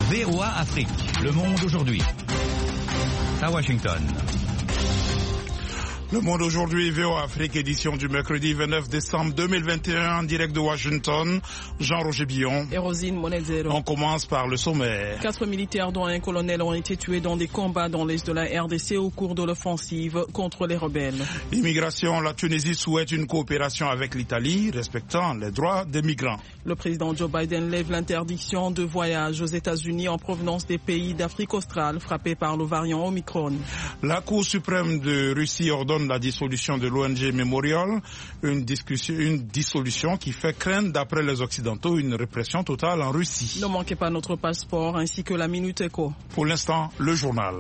VOA Afrique, le monde aujourd'hui. À Washington. Le monde aujourd'hui, VOA Afrique, édition du mercredi 29 décembre 2021, en direct de Washington. Jean-Roger Billon. Et Rosine Monezero. On commence par le sommaire. 4 militaires, dont un colonel, ont été tués dans des combats dans l'est de la RDC au cours de l'offensive contre les rebelles. Immigration, la Tunisie souhaite une coopération avec l'Italie, respectant les droits des migrants. Le président Joe Biden lève l'interdiction de voyage aux États-Unis en provenance des pays d'Afrique australe frappés par le variant Omicron. La Cour suprême de Russie ordonne la dissolution de l'ONG Memorial, une dissolution qui fait craindre, d'après les Occidentaux, une répression totale en Russie. Ne manquez pas notre passeport ainsi que la Minute Éco. Pour l'instant, le journal.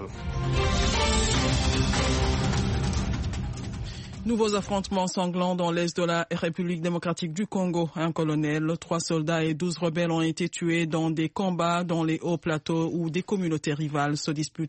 Nouveaux affrontements sanglants dans l'est de la République démocratique du Congo. Un colonel, 3 soldats et 12 rebelles ont été tués dans des combats dans les hauts plateaux où des communautés rivales se disputent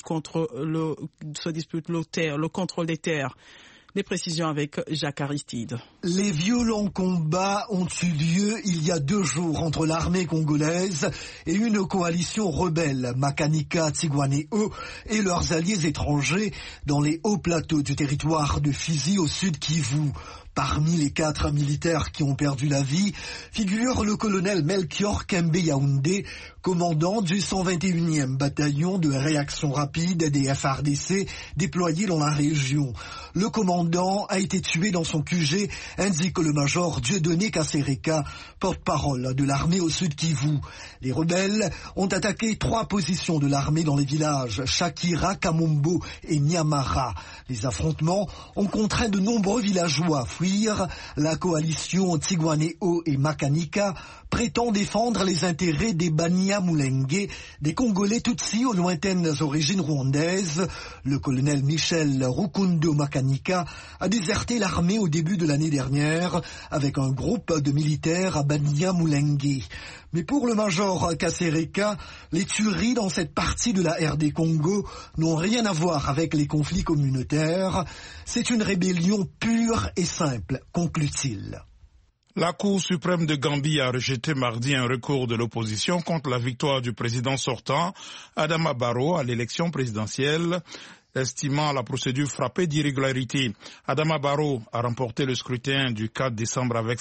le contrôle des terres. Les précisions avec Jacques Aristide. Les violents combats ont eu lieu il y a 2 jours entre l'armée congolaise et une coalition rebelle, Makanika, Tigwanéo et leurs alliés étrangers dans les hauts plateaux du territoire de Fizi au sud Kivu. Parmi les 4 militaires qui ont perdu la vie figure le colonel Melchior Kembe Yaoundé, commandant du 121e bataillon de réaction rapide des FARDC déployé dans la région. Le commandant a été tué dans son QG, indique le major Dieudonné Kassereka, porte-parole de l'armée au sud Kivu. Les rebelles ont attaqué 3 positions de l'armée dans les villages Shakira, Kamombo et Nyamara. Les affrontements ont contraint de nombreux villageois à fuir. La coalition Tigwanéo et Makanika prétend défendre les intérêts des Banyamulenge, des Congolais Tutsis aux lointaines origines rwandaises. Le colonel Michel Rukundo Makanika a déserté l'armée au début de l'année dernière avec un groupe de militaires à Banyamulenge. Mais pour le major Kassereka, les tueries dans cette partie de la RD Congo n'ont rien à voir avec les conflits communautaires. C'est une rébellion pure et simple, conclut-il. La Cour suprême de Gambie a rejeté mardi un recours de l'opposition contre la victoire du président sortant, Adama Barrow, à l'élection présidentielle, estimant la procédure frappée d'irrégularité. Adama Barrow a remporté le scrutin du 4 décembre avec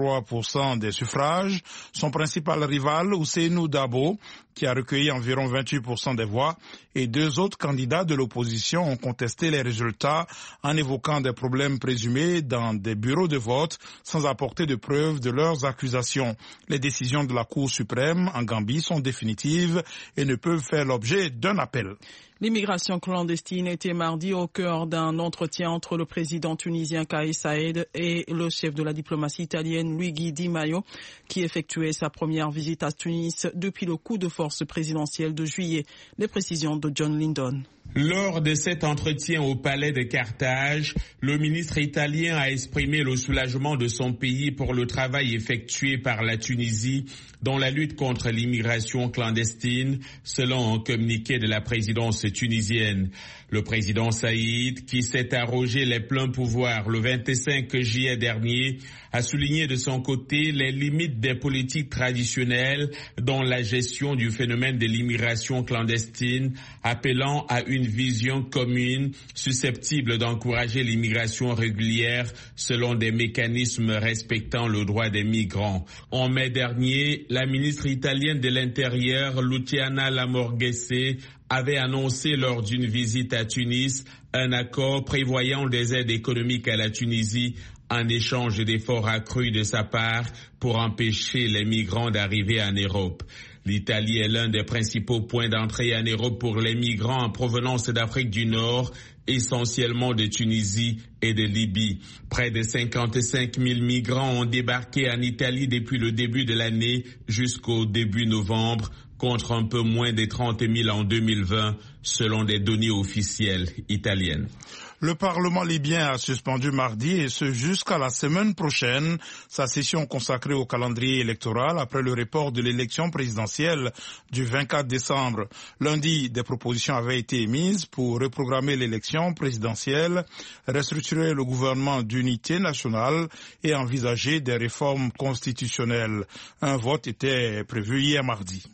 53% des suffrages. Son principal rival, Ousseynou Dabo, qui a recueilli environ 28% des voix, et 2 autres candidats de l'opposition ont contesté les résultats en évoquant des problèmes présumés dans des bureaux de vote sans apporter de preuves de leurs accusations. Les décisions de la Cour suprême en Gambie sont définitives et ne peuvent faire l'objet d'un appel. L'immigration clandestine était mardi au cœur d'un entretien entre le président tunisien Kais Saied et le chef de la diplomatie italienne Luigi Di Maio, qui effectuait sa première visite à Tunis depuis le coup de force présidentiel de juillet. Les précisions de John Lindon. Lors de cet entretien au palais de Carthage, le ministre italien a exprimé le soulagement de son pays pour le travail effectué par la Tunisie dans la lutte contre l'immigration clandestine, selon un communiqué de la présidence tunisienne. Le président Saïd, qui s'est arrogé les pleins pouvoirs le 25 juillet dernier, a souligné de son côté les limites des politiques traditionnelles dans la gestion du phénomène de l'immigration clandestine, appelant à une vision commune susceptible d'encourager l'immigration régulière selon des mécanismes respectant le droit des migrants. En mai dernier, la ministre italienne de l'Intérieur, Luciana Lamorgese, avait annoncé lors d'une visite à Tunis un accord prévoyant des aides économiques à la Tunisie en échange d'efforts accrus de sa part pour empêcher les migrants d'arriver en Europe. L'Italie est l'un des principaux points d'entrée en Europe pour les migrants en provenance d'Afrique du Nord, essentiellement de Tunisie et de Libye. Près de 55 000 migrants ont débarqué en Italie depuis le début de l'année jusqu'au début novembre, contre un peu moins de 30 000 en 2020, selon des données officielles italiennes. Le Parlement libyen a suspendu mardi, et ce jusqu'à la semaine prochaine, sa session consacrée au calendrier électoral après le report de l'élection présidentielle du 24 décembre. Lundi, des propositions avaient été émises pour reprogrammer l'élection présidentielle, restructurer le gouvernement d'unité nationale et envisager des réformes constitutionnelles. Un vote était prévu hier mardi.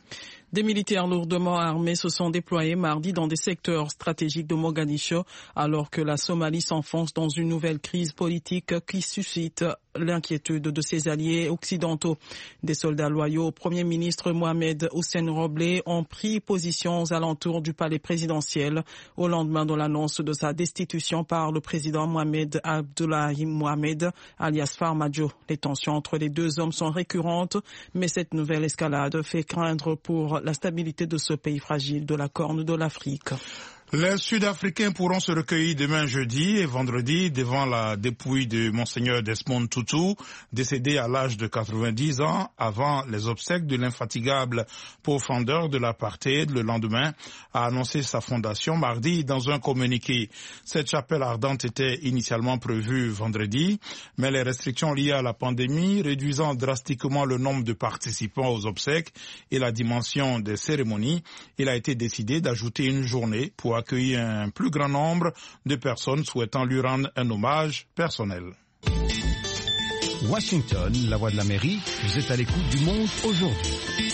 Des militaires lourdement armés se sont déployés mardi dans des secteurs stratégiques de Mogadiscio, alors que la Somalie s'enfonce dans une nouvelle crise politique qui suscite l'inquiétude de ses alliés occidentaux. Des soldats loyaux au Premier ministre Mohamed Hussein Roble ont pris position aux alentours du palais présidentiel au lendemain de l'annonce de sa destitution par le président Mohamed Abdullahi Mohamed, alias Farmajo. Les tensions entre les deux hommes sont récurrentes, mais cette nouvelle escalade fait craindre pour la stabilité de ce pays fragile de la Corne de l'Afrique. Les Sud-Africains pourront se recueillir demain jeudi et vendredi devant la dépouille de Monseigneur Desmond Tutu, décédé à l'âge de 90 ans avant les obsèques de l'infatigable pourfendeur de l'apartheid. Le lendemain a annoncé sa fondation mardi dans un communiqué. Cette chapelle ardente était initialement prévue vendredi, mais les restrictions liées à la pandémie, réduisant drastiquement le nombre de participants aux obsèques et la dimension des cérémonies, il a été décidé d'ajouter une journée pour accueillir un plus grand nombre de personnes souhaitant lui rendre un hommage personnel. Washington, la voix de l'Amérique, vous êtes à l'écoute du monde aujourd'hui.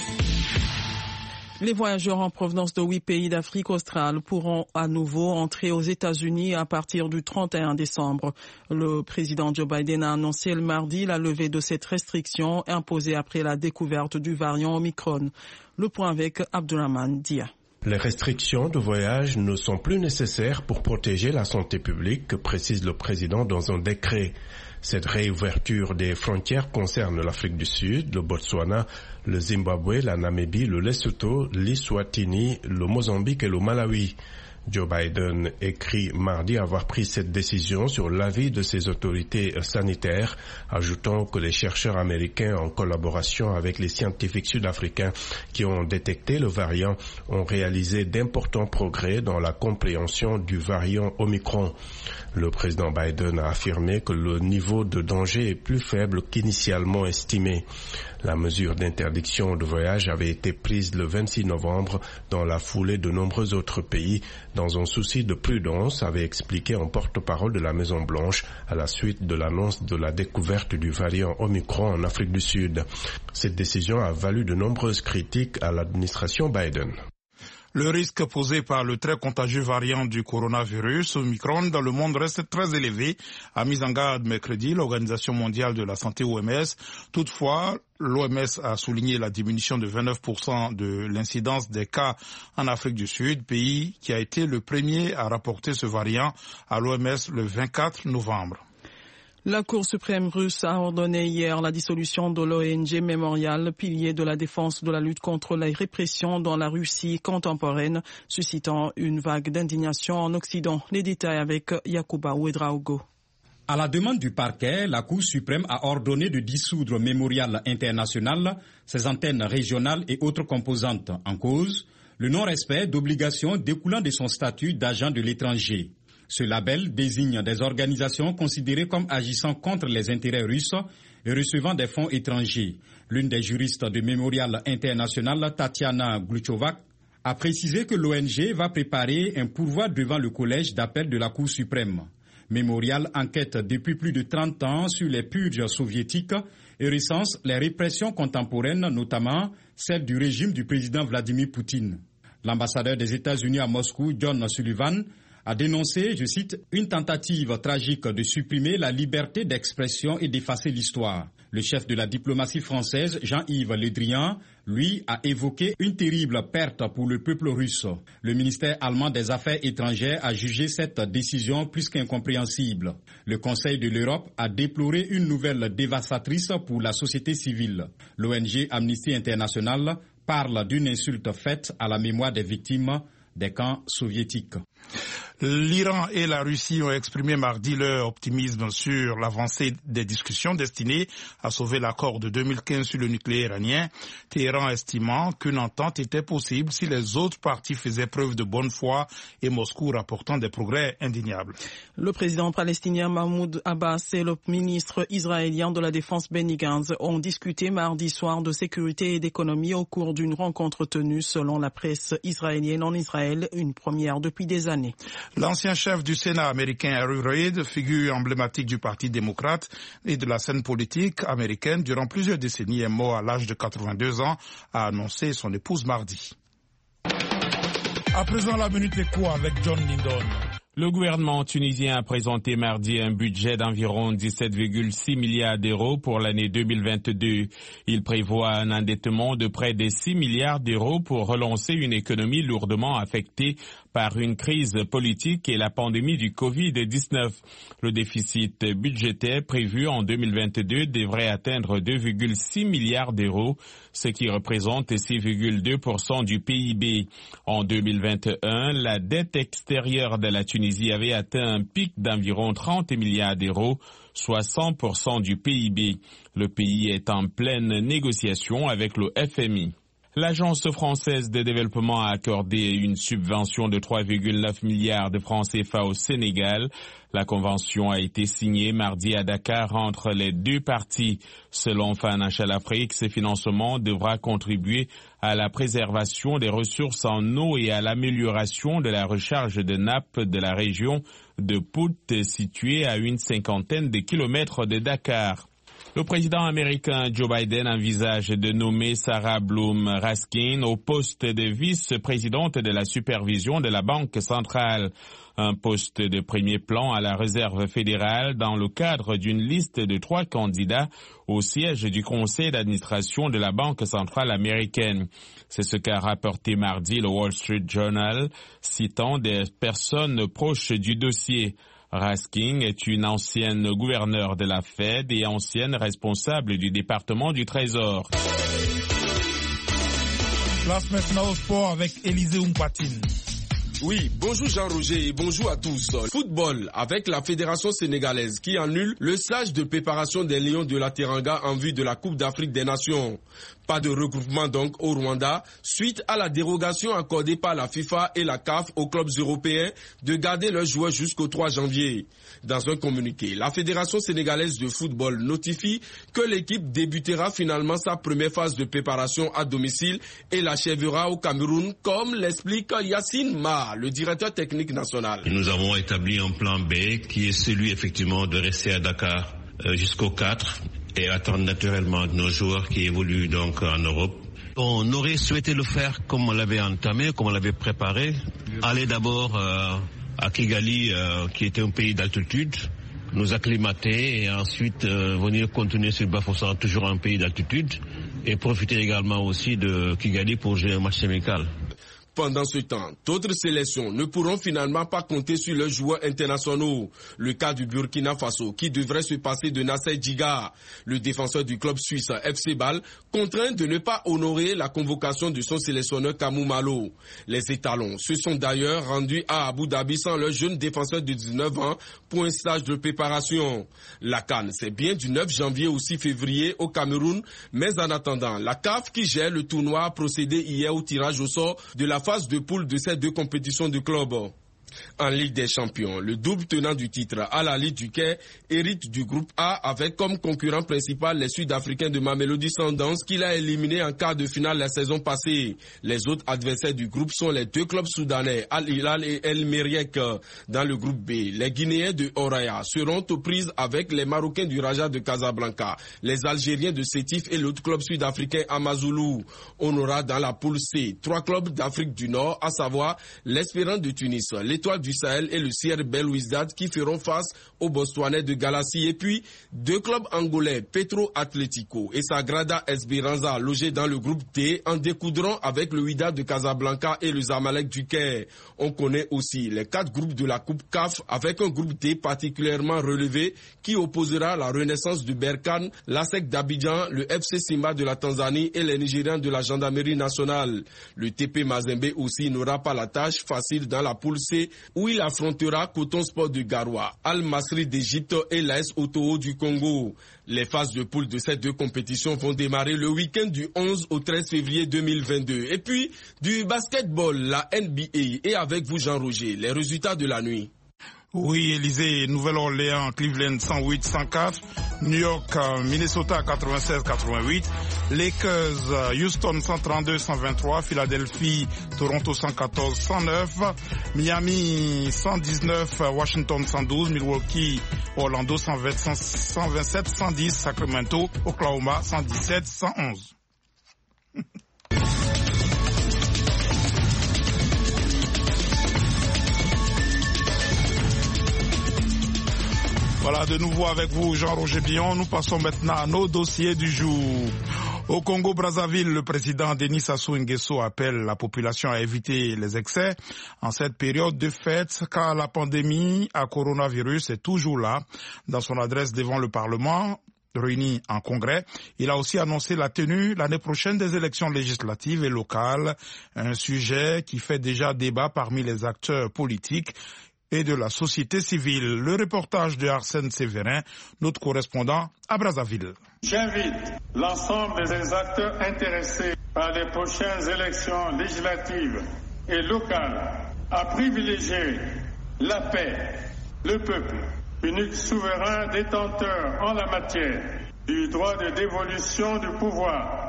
Les voyageurs en provenance de 8 pays d'Afrique australe pourront à nouveau entrer aux États-Unis à partir du 31 décembre. Le président Joe Biden a annoncé le mardi la levée de cette restriction imposée après la découverte du variant Omicron. Le point avec Abdurrahman Dia. Les restrictions de voyage ne sont plus nécessaires pour protéger la santé publique, précise le président dans un décret. Cette réouverture des frontières concerne l'Afrique du Sud, le Botswana, le Zimbabwe, la Namibie, le Lesotho, l'Eswatini, le Mozambique et le Malawi. Joe Biden écrit mardi avoir pris cette décision sur l'avis de ses autorités sanitaires, ajoutant que les chercheurs américains, en collaboration avec les scientifiques sud-africains qui ont détecté le variant, ont réalisé d'importants progrès dans la compréhension du variant Omicron. Le président Biden a affirmé que le niveau de danger est plus faible qu'initialement estimé. La mesure d'interdiction de voyage avait été prise le 26 novembre dans la foulée de nombreux autres pays, dans un souci de prudence, avait expliqué un porte-parole de la Maison-Blanche à la suite de l'annonce de la découverte du variant Omicron en Afrique du Sud. Cette décision a valu de nombreuses critiques à l'administration Biden. Le risque posé par le très contagieux variant du coronavirus Omicron dans le monde reste très élevé, a mis en garde mercredi l'Organisation mondiale de la santé OMS. Toutefois, l'OMS a souligné la diminution de 29% de l'incidence des cas en Afrique du Sud, pays qui a été le premier à rapporter ce variant à l'OMS le 24 novembre. La Cour suprême russe a ordonné hier la dissolution de l'ONG Memorial, pilier de la défense de la lutte contre la répression dans la Russie contemporaine, suscitant une vague d'indignation en Occident. Les détails avec Yacouba Ouedraogo. À la demande du parquet, la Cour suprême a ordonné de dissoudre Memorial International, ses antennes régionales et autres composantes. En cause, le non-respect d'obligations découlant de son statut d'agent de l'étranger. Ce label désigne des organisations considérées comme agissant contre les intérêts russes et recevant des fonds étrangers. L'une des juristes de Memorial International, Tatiana Gluchovac, a précisé que l'ONG va préparer un pourvoi devant le collège d'appel de la Cour suprême. Memorial enquête depuis plus de 30 ans sur les purges soviétiques et recense les répressions contemporaines, notamment celle du régime du président Vladimir Poutine. L'ambassadeur des États-Unis à Moscou, John Sullivan, a dénoncé, je cite, une tentative tragique de supprimer la liberté d'expression et d'effacer l'histoire. Le chef de la diplomatie française, Jean-Yves Le Drian, lui, a évoqué une terrible perte pour le peuple russe. Le ministère allemand des Affaires étrangères a jugé cette décision plus qu'incompréhensible. Le Conseil de l'Europe a déploré une nouvelle dévastatrice pour la société civile. L'ONG Amnesty International parle d'une insulte faite à la mémoire des victimes des camps soviétiques. L'Iran et la Russie ont exprimé mardi leur optimisme sur l'avancée des discussions destinées à sauver l'accord de 2015 sur le nucléaire iranien, Téhéran estimant qu'une entente était possible si les autres parties faisaient preuve de bonne foi et Moscou rapportant des progrès indéniables. Le président palestinien Mahmoud Abbas et le ministre israélien de la Défense Benny Gantz ont discuté mardi soir de sécurité et d'économie au cours d'une rencontre tenue selon la presse israélienne en Israël. Sahel, une première depuis des années. L'ancien chef du Sénat américain Harry Reid, figure emblématique du Parti démocrate et de la scène politique américaine durant plusieurs décennies, est mort à l'âge de 82 ans, a annoncé son épouse mardi. À présent, la Minute Éco avec John Lindon. Le gouvernement tunisien a présenté mardi un budget d'environ 17,6 milliards d'euros pour l'année 2022. Il prévoit un endettement de près de 6 milliards d'euros pour relancer une économie lourdement affectée par une crise politique et la pandémie du Covid-19. Le déficit budgétaire prévu en 2022 devrait atteindre 2,6 milliards d'euros, ce qui représente 6,2% du PIB. En 2021, la dette extérieure de la Tunisie avait atteint un pic d'environ 30 milliards d'euros, soit 100% du PIB. Le pays est en pleine négociation avec le FMI. L'Agence française de développement a accordé une subvention de 3,9 milliards de francs CFA au Sénégal. La convention a été signée mardi à Dakar entre les deux parties. Selon Financial Afrique, ce financement devra contribuer à la préservation des ressources en eau et à l'amélioration de la recharge de nappes de la région de Pout, située à une cinquantaine de kilomètres de Dakar. Le président américain Joe Biden envisage de nommer Sarah Bloom Raskin au poste de vice-présidente de la supervision de la Banque centrale, un poste de premier plan à la Réserve fédérale dans le cadre d'une liste de 3 candidats au siège du conseil d'administration de la Banque centrale américaine. C'est ce qu'a rapporté mardi le Wall Street Journal, citant des personnes proches du dossier. Raskin est une ancienne gouverneure de la Fed et ancienne responsable du département du Trésor. Place maintenant au sport avec Élisée Oumpatine. Oui, bonjour Jean-Roger et bonjour à tous. Football avec la Fédération sénégalaise qui annule le stage de préparation des Lions de la Teranga en vue de la Coupe d'Afrique des Nations. Pas de regroupement donc au Rwanda suite à la dérogation accordée par la FIFA et la CAF aux clubs européens de garder leurs joueurs jusqu'au 3 janvier. Dans un communiqué, la Fédération sénégalaise de football notifie que l'équipe débutera finalement sa première phase de préparation à domicile et l'achèvera au Cameroun, comme l'explique Yacine Ma, le directeur technique national. Nous avons établi un plan B qui est celui effectivement de rester à Dakar jusqu'au 4 et attendre naturellement nos joueurs qui évoluent donc en Europe. On aurait souhaité le faire comme on l'avait entamé, comme on l'avait préparé. Aller d'abord à Kigali, qui était un pays d'altitude, nous acclimater et ensuite venir continuer sur Bafoussam, toujours un pays d'altitude, et profiter également aussi de Kigali pour jouer un match amical. Pendant ce temps, d'autres sélections ne pourront finalement pas compter sur leurs joueurs internationaux. Le cas du Burkina Faso, qui devrait se passer de Nasser Djiga, le défenseur du club suisse FC Bâle, contraint de ne pas honorer la convocation de son sélectionneur Kamou Malo. Les étalons se sont d'ailleurs rendus à Abu Dhabi sans leur jeune défenseur de 19 ans pour un stage de préparation. La CAN, c'est bien du 9 janvier au 6 février au Cameroun, mais en attendant, la CAF qui gère le tournoi a procédé hier au tirage au sort de la phase de poule de ces deux compétitions de club. En Ligue des Champions, le double tenant du titre Al Ahly du Caire hérite du groupe A avec comme concurrent principal les Sud-Africains de Mamelodi Sundowns qu'il a éliminé en quart de finale la saison passée. Les autres adversaires du groupe sont les deux clubs soudanais Al Hilal et El Merreikh. Dans le groupe B, les Guinéens de Oraya seront aux prises avec les Marocains du Raja de Casablanca, les Algériens de Sétif et l'autre club sud-africain Amazulu. On aura dans la poule C 3 clubs d'Afrique du Nord, à savoir l'Espérance de Tunis, l'Étoile du Sahel et le CR Belouizdad qui feront face aux Botswanais de Galassi, et puis 2 clubs angolais, Petro Atlético et Sagrada Esperanza, logés dans le groupe D, en découdront avec le Wydad de Casablanca et le Zamalek du Caire. On connaît aussi les 4 groupes de la Coupe CAF avec un groupe D particulièrement relevé qui opposera la Renaissance de Berkane, l'ASEC d'Abidjan, le FC Simba de la Tanzanie et les Nigériens de la Gendarmerie nationale. Le TP Mazembe aussi n'aura pas la tâche facile dans la poule C, où il affrontera Coton Sport de Garoua, Al Masry d'Égypte et l'AS Otoo du Congo. Les phases de poule de ces deux compétitions vont démarrer le week-end du 11 au 13 février 2022. Et puis, du basketball, la NBA, et avec vous Jean-Roger, les résultats de la nuit. Oui, Élysée, Nouvelle-Orléans, Cleveland 108-104, New York, Minnesota 96-88, Lakers, Houston 132-123, Philadelphie, Toronto 114-109, Miami 119, Washington 112, Milwaukee, Orlando 127-110, Sacramento, Oklahoma 117-111. Voilà, de nouveau avec vous, Jean-Roger Billon. Nous passons maintenant à nos dossiers du jour. Au Congo-Brazzaville, le président Denis Sassou Nguesso appelle la population à éviter les excès en cette période de fête, car la pandémie à coronavirus est toujours là. Dans son adresse devant le Parlement, réuni en congrès, il a aussi annoncé la tenue l'année prochaine des élections législatives et locales, un sujet qui fait déjà débat parmi les acteurs politiques et de la société civile. Le reportage de Arsène Séverin, notre correspondant à Brazzaville. J'invite l'ensemble des acteurs intéressés par les prochaines élections législatives et locales à privilégier la paix, le peuple, unique souverain détenteur en la matière du droit de dévolution du pouvoir,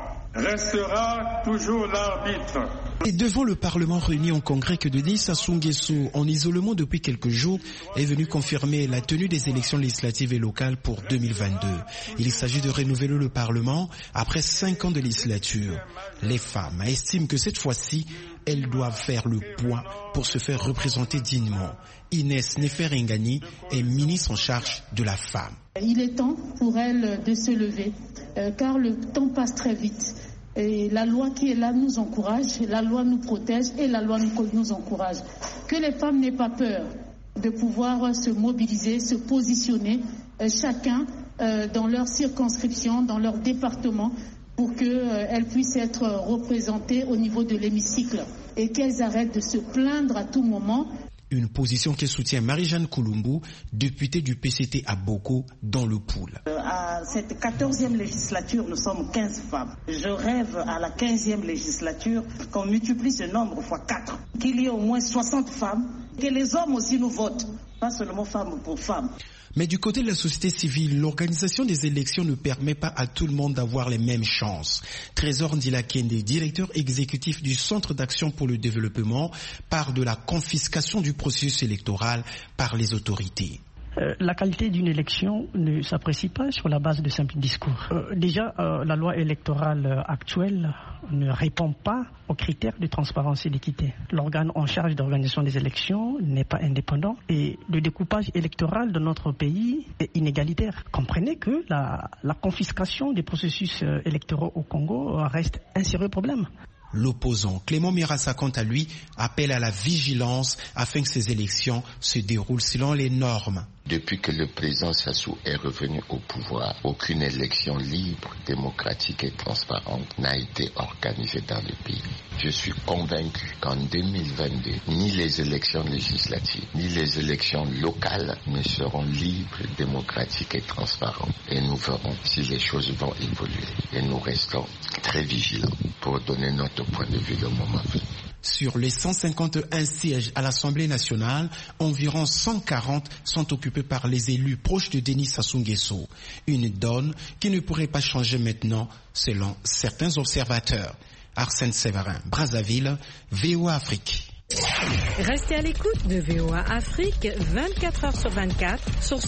restera toujours l'arbitre. Et devant le Parlement réuni en congrès que Denis Sassou Nguesso, en isolement depuis quelques jours, est venu confirmer la tenue des élections législatives et locales pour 2022. Il s'agit de renouveler le Parlement après 5 ans de législature. Les femmes estiment que cette fois-ci, elles doivent faire le poids pour se faire représenter dignement. Inès Neferingani est ministre en charge de la femme. Il est temps pour elle de se lever, car le temps passe très vite. Et la loi qui est là nous encourage, la loi nous protège et la loi nous encourage. Que les femmes n'aient pas peur de pouvoir se mobiliser, se positionner, chacun dans leur circonscription, dans leur département, pour qu'elles puissent être représentées au niveau de l'hémicycle et qu'elles arrêtent de se plaindre à tout moment. Une position que soutient Marie-Jeanne Koulumbu, députée du PCT à Boko, dans le Poul. À cette 14e législature, nous sommes 15 femmes. Je rêve à la 15e législature qu'on multiplie ce nombre fois 4, qu'il y ait au moins 60 femmes, que les hommes aussi nous votent, pas seulement femme pour femme. Mais du côté de la société civile, l'organisation des élections ne permet pas à tout le monde d'avoir les mêmes chances. Trésor Ndilakende, directeur exécutif du Centre d'action pour le développement, parle de la confiscation du processus électoral par les autorités. La qualité d'une élection ne s'apprécie pas sur la base de simples discours. Déjà, la loi électorale actuelle ne répond pas aux critères de transparence et d'équité. L'organe en charge d'organisation des élections n'est pas indépendant et le découpage électoral de notre pays est inégalitaire. Comprenez que la confiscation des processus électoraux au Congo reste un sérieux problème. L'opposant Clément Mirassa, quant à lui, appelle à la vigilance afin que ces élections se déroulent selon les normes. Depuis que le président Sassou est revenu au pouvoir, aucune élection libre, démocratique et transparente n'a été organisée dans le pays. Je suis convaincu qu'en 2022, ni les élections législatives, ni les élections locales ne seront libres, démocratiques et transparentes. Et nous verrons si les choses vont évoluer. Et nous restons très vigilants pour donner notre point de vue le moment venu. Sur les 151 sièges à l'Assemblée nationale, environ 140 sont occupés par les élus proches de Denis Sassou Nguesso. Une donne qui ne pourrait pas changer maintenant, selon certains observateurs. Arsène Séverin, Brazzaville, VOA Afrique. Restez à l'écoute de VOA Afrique 24 heures sur 24 sur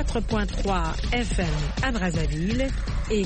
104.3 FM à Brazzaville et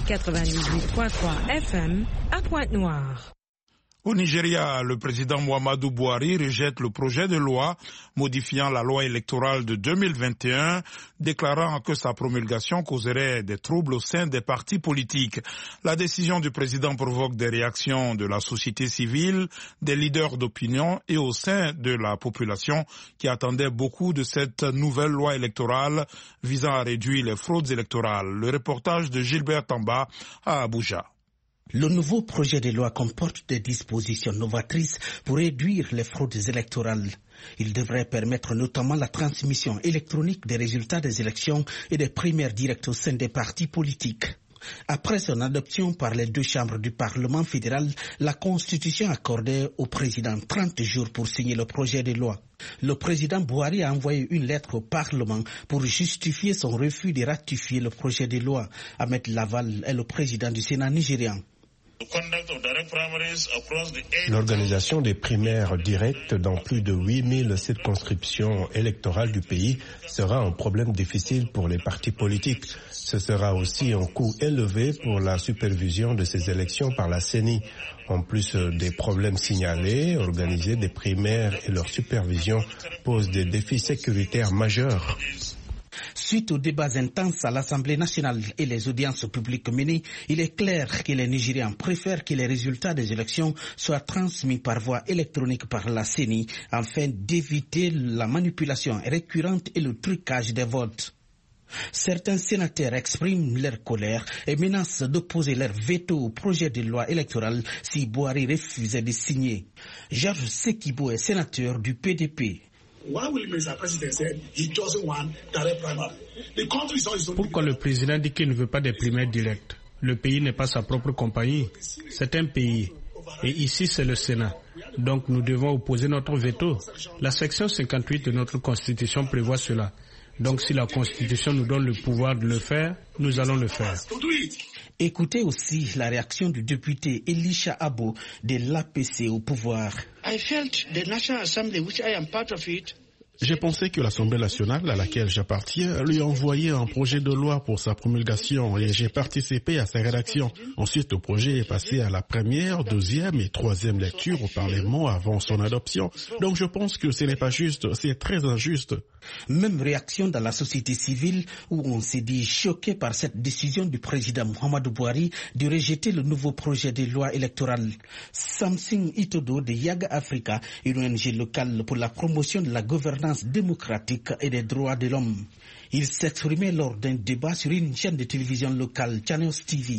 98.3 FM à Pointe-Noire. Au Nigeria, le président Muhammadu Buhari rejette le projet de loi modifiant la loi électorale de 2021, déclarant que sa promulgation causerait des troubles au sein des partis politiques. La décision du président provoque des réactions de la société civile, des leaders d'opinion et au sein de la population qui attendait beaucoup de cette nouvelle loi électorale visant à réduire les fraudes électorales. Le reportage de Gilbert Tamba à Abuja. Le nouveau projet de loi comporte des dispositions novatrices pour réduire les fraudes électorales. Il devrait permettre notamment la transmission électronique des résultats des élections et des primaires directes au sein des partis politiques. Après son adoption par les deux chambres du Parlement fédéral, la Constitution accordait au président 30 jours pour signer le projet de loi. Le président Buhari a envoyé une lettre au Parlement pour justifier son refus de ratifier le projet de loi. Ahmed Lawal est le président du Sénat nigérian. L'organisation des primaires directes dans plus de 8000 circonscriptions électorales du pays sera un problème difficile pour les partis politiques. Ce sera aussi un coût élevé pour la supervision de ces élections par la CENI. En plus des problèmes signalés, organiser des primaires et leur supervision pose des défis sécuritaires majeurs. Suite aux débats intenses à l'Assemblée nationale et les audiences publiques menées, il est clair que les Nigérians préfèrent que les résultats des élections soient transmis par voie électronique par la CENI afin d'éviter la manipulation récurrente et le trucage des votes. Certains sénateurs expriment leur colère et menacent d'opposer leur veto au projet de loi électorale si Buhari refusait de signer. Georges Sekibo est sénateur du PDP. Pourquoi le président dit qu'il ne veut pas des primaires directes? Le pays n'est pas sa propre compagnie, c'est un pays. Et ici, c'est le Sénat. Donc nous devons opposer notre veto. La section 58 de notre Constitution prévoit cela. Donc si la Constitution nous donne le pouvoir de le faire, nous allons le faire. Écoutez aussi la réaction du député Elisha Abo de l'APC au pouvoir. J'ai pensé que l'Assemblée nationale à laquelle j'appartiens lui envoyait un projet de loi pour sa promulgation et j'ai participé à sa rédaction. Ensuite, le projet est passé à la première, deuxième et troisième lecture au Parlement avant son adoption. Donc je pense que ce n'est pas juste, c'est très injuste. Même réaction dans la société civile où on s'est dit choqué par cette décision du président Muhammadu Buhari de rejeter le nouveau projet de loi électorale. Samson Itodo de Yaga Africa, une ONG locale pour la promotion de la gouvernance démocratique et des droits de l'homme. Il s'exprimait lors d'un débat sur une chaîne de télévision locale, Channels TV.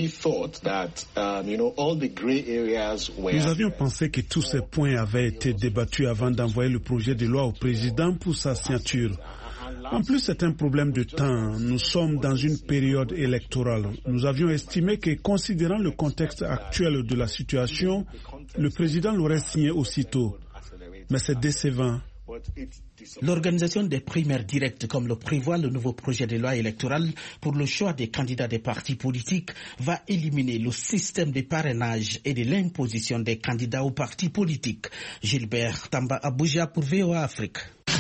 Nous avions pensé que tous ces points avaient été débattus avant d'envoyer le projet de loi au président pour sa signature. En plus, c'est un problème de temps. Nous sommes dans une période électorale. Nous avions estimé que, considérant le contexte actuel de la situation, le président l'aurait signé aussitôt. Mais c'est décevant. L'organisation des primaires directes, comme le prévoit le nouveau projet de loi électoral pour le choix des candidats des partis politiques, va éliminer le système de parrainage et de l'imposition des candidats aux partis politiques. Gilbert Tamba Abuja pour VOA Afrique.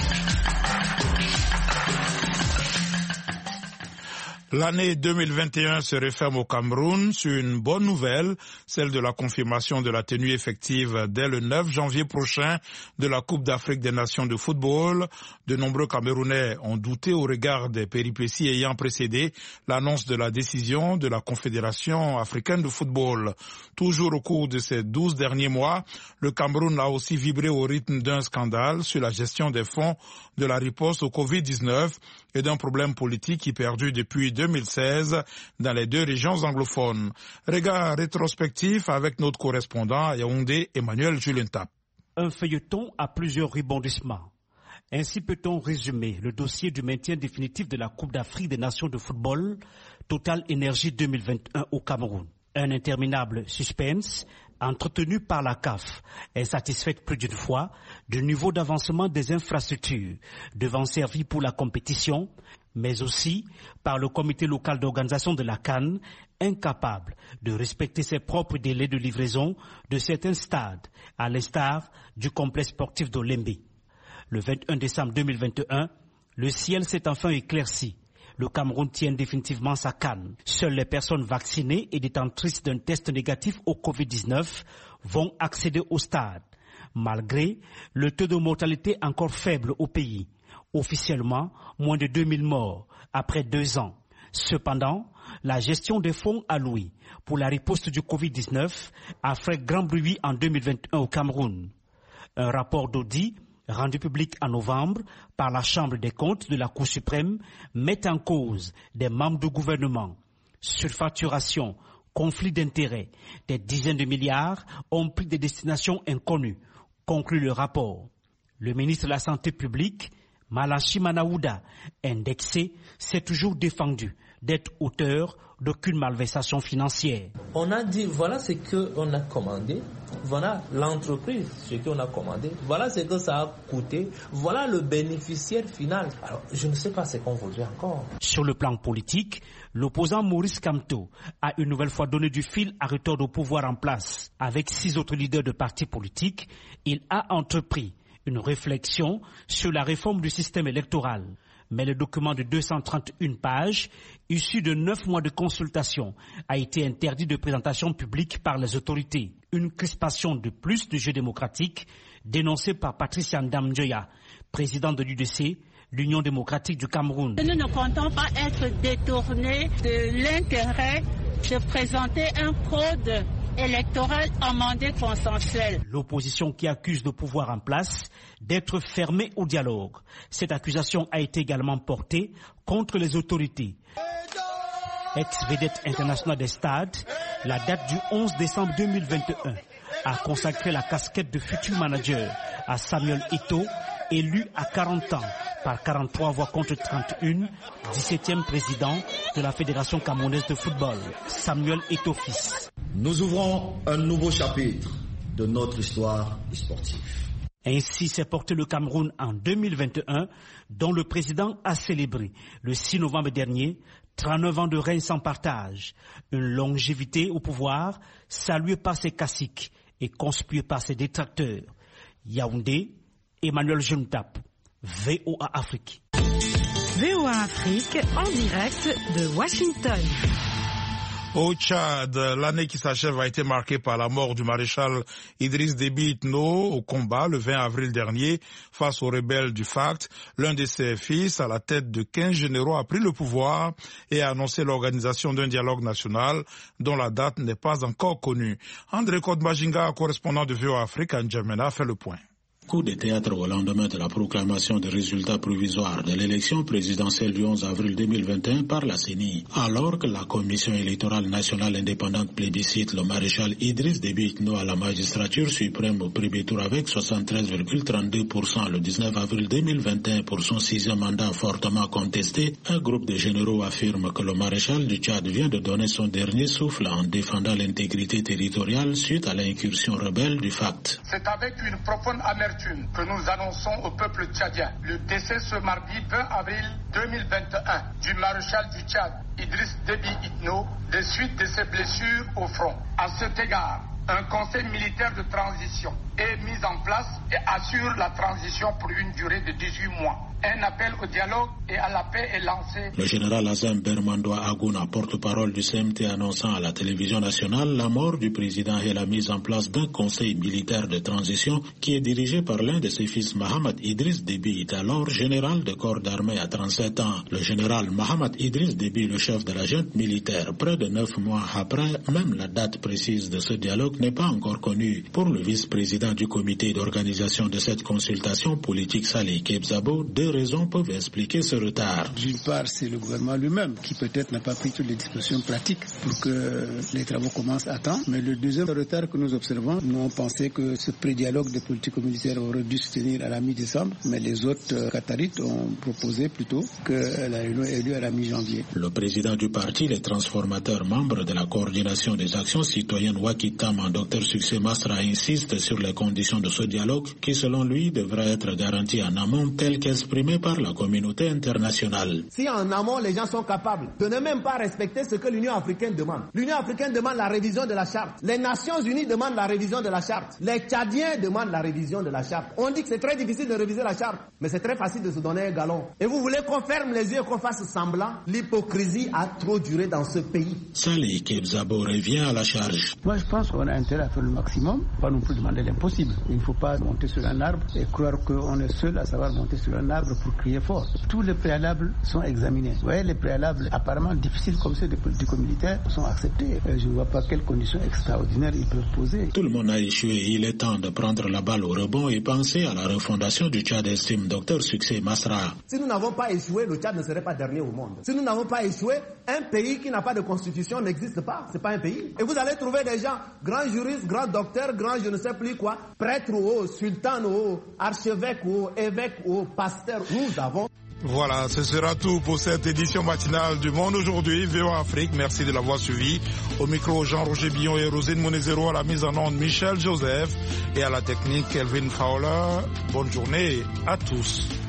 L'année 2021 se referme au Cameroun sur une bonne nouvelle, celle de la confirmation de la tenue effective dès le 9 janvier prochain de la Coupe d'Afrique des Nations de football. De nombreux Camerounais ont douté au regard des péripéties ayant précédé l'annonce de la décision de la Confédération africaine de football. Toujours au cours de ces 12 derniers mois, le Cameroun a aussi vibré au rythme d'un scandale sur la gestion des fonds de la riposte au Covid-19 et d'un problème politique qui perdure depuis 2016 dans les deux régions anglophones. Regard rétrospectif avec notre correspondant à Yaoundé, Emmanuel Julentap. Un feuilleton à plusieurs rebondissements. Ainsi peut-on résumer le dossier du maintien définitif de la Coupe d'Afrique des Nations de football Total Énergie 2021 au Cameroun. Un interminable suspense entretenu par la CAF, insatisfaite plus d'une fois du niveau d'avancement des infrastructures devant servir pour la compétition, mais aussi par le comité local d'organisation de la CAN, incapable de respecter ses propres délais de livraison de certains stades, à l'instar du complexe sportif d'Olembe. Le 21 décembre 2021, le ciel s'est enfin éclairci. Le Cameroun tient définitivement sa CAN. Seules les personnes vaccinées et détentrices d'un test négatif au Covid-19 vont accéder au stade, malgré le taux de mortalité encore faible au pays. Officiellement, moins de 2000 morts après 2 ans. Cependant, la gestion des fonds alloués pour la riposte du Covid-19 a fait grand bruit en 2021 au Cameroun. Un rapport d'audit rendu public en novembre par la Chambre des comptes de la Cour suprême met en cause des membres du gouvernement. Surfacturation, conflit d'intérêts, des dizaines de milliards ont pris des destinations inconnues, conclut le rapport. Le ministre de la Santé publique, Malachi Manaouda, indexé, s'est toujours défendu d'être auteur d'aucune malversation financière. On a dit, voilà ce qu'on a commandé, voilà l'entreprise, ce qu'on a commandé, voilà ce que ça a coûté, voilà le bénéficiaire final. Alors, je ne sais pas ce qu'on voudrait encore. Sur le plan politique, l'opposant Maurice Kamto a une nouvelle fois donné du fil à retordre au pouvoir en place. Avec 6 autres leaders de partis politiques, il a entrepris une réflexion sur la réforme du système électoral. Mais le document de 231 pages, issu de 9 mois de consultation, a été interdit de présentation publique par les autorités. Une crispation de plus du jeu démocratique dénoncée par Patricia Ndamjoya, présidente de l'UDC, l'Union démocratique du Cameroun. Nous ne comptons pas être détournés de l'intérêt de présenter un code électoral amendé consensuel. L'opposition qui accuse le pouvoir en place d'être fermée au dialogue. Cette accusation a été également portée contre les autorités. Ex-vedette internationale des stades, la date du 11 décembre 2021 a consacré la casquette de futur manager à Samuel Eto'o, élu à 40 ans par 43 voix contre 31, 17e président de la Fédération camerounaise de football, Samuel Eto'o fils. Nous ouvrons un nouveau chapitre de notre histoire sportive. Ainsi s'est porté le Cameroun en 2021, dont le président a célébré le 6 novembre dernier 39 ans de règne sans partage, une longévité au pouvoir saluée par ses caciques et conspuée par ses détracteurs. Yaoundé, Emmanuel Juntap, VOA Afrique. VOA Afrique en direct de Washington. Au Tchad, l'année qui s'achève a été marquée par la mort du maréchal Idriss Déby Itno au combat le 20 avril dernier face aux rebelles du FACT. L'un de ses fils, à la tête de 15 généraux, a pris le pouvoir et a annoncé l'organisation d'un dialogue national dont la date n'est pas encore connue. André Kodmajinga, correspondant de VOA Afrique à N'Djamena, fait le point. Coup de théâtre au lendemain de la proclamation des résultats provisoires de l'élection présidentielle du 11 avril 2021 par la CENI. Alors que la Commission électorale nationale indépendante plébiscite le maréchal Idriss Déby Itno à la magistrature suprême au premier tour avec 73,32% le 19 avril 2021 pour son 6e mandat fortement contesté, un groupe de généraux affirme que le maréchal du Tchad vient de donner son dernier souffle en défendant l'intégrité territoriale suite à l'incursion rebelle du FACT. C'est avec une profonde amertume que nous annonçons au peuple tchadien le décès ce mardi 20 avril 2021 du maréchal du Tchad, Idriss Déby Itno, des suites de ses blessures au front. À cet égard, un conseil militaire de transition est mis en place et assure la transition pour une durée de 18 mois. Un appel au dialogue et à la paix est lancé. Le général Azam Bermandoua Agouna, porte-parole du CMT, annonçant à la télévision nationale la mort du président et la mise en place d'un conseil militaire de transition qui est dirigé par l'un de ses fils, Mohamed Idriss Déby, alors général de corps d'armée à 37 ans. Le général Mohamed Idriss Déby, le chef de la junte militaire, près de 9 mois après, même la date précise de ce dialogue n'est pas encore connue. Pour le vice-président du comité d'organisation de cette consultation politique, Salih Kebzabo, deux raisons peuvent expliquer ce retard. D'une part, c'est le gouvernement lui-même qui peut-être n'a pas pris toutes les dispositions pratiques pour que les travaux commencent à temps. Mais le deuxième retard que nous observons, nous on pensait que ce pré-dialogue des politico-militaires aurait dû se tenir à la mi-décembre, mais les autres Qatarites ont proposé plutôt que la réunion ait lieu à la mi-janvier. Le président du parti, les transformateurs, membre de la coordination des actions citoyennes Wakitam, Dr Succès Masra, insiste sur les conditions de ce dialogue qui, selon lui, devrait être garanti en amont tel qu'exprimé par la communauté internationale. Si en amont les gens sont capables de ne même pas respecter ce que l'Union africaine demande. L'Union africaine demande la révision de la charte. Les Nations unies demandent la révision de la charte. Les Tchadiens demandent la révision de la charte. On dit que c'est très difficile de réviser la charte, mais c'est très facile de se donner un galon. Et vous voulez qu'on ferme les yeux et qu'on fasse semblant? L'hypocrisie a trop duré dans ce pays. Salih Kebzabo revient à la charge. Moi je pense qu'on a intérêt à faire le maximum, pas non plus demander l'impossible. Il ne faut pas monter sur un arbre et croire qu'on est seul à savoir monter sur un arbre pour crier fort. Tous les préalables sont examinés. Vous voyez, les préalables apparemment difficiles comme ceux des politico-militaires sont acceptés. Je ne vois pas quelles conditions extraordinaires ils peuvent poser. Tout le monde a échoué. Il est temps de prendre la balle au rebond et penser à la refondation du Tchad, estime Dr Succès Masra. Si nous n'avons pas échoué, le Tchad ne serait pas dernier au monde. Si nous n'avons pas échoué, un pays qui n'a pas de constitution n'existe pas. C'est pas un pays. Et vous allez trouver des gens, grands juristes, grands docteurs, grands je ne sais plus quoi, prêtres ou sultans ou archevêques ou évêques ou pasteurs. Nous avons Voilà, ce sera tout pour cette édition matinale du Monde aujourd'hui. VOA Afrique, merci de l'avoir suivi. Au micro, Jean-Roger Billon et Rosine Monezero, à la mise en onde, Michel Joseph et à la technique, Kelvin Fowler. Bonne journée à tous.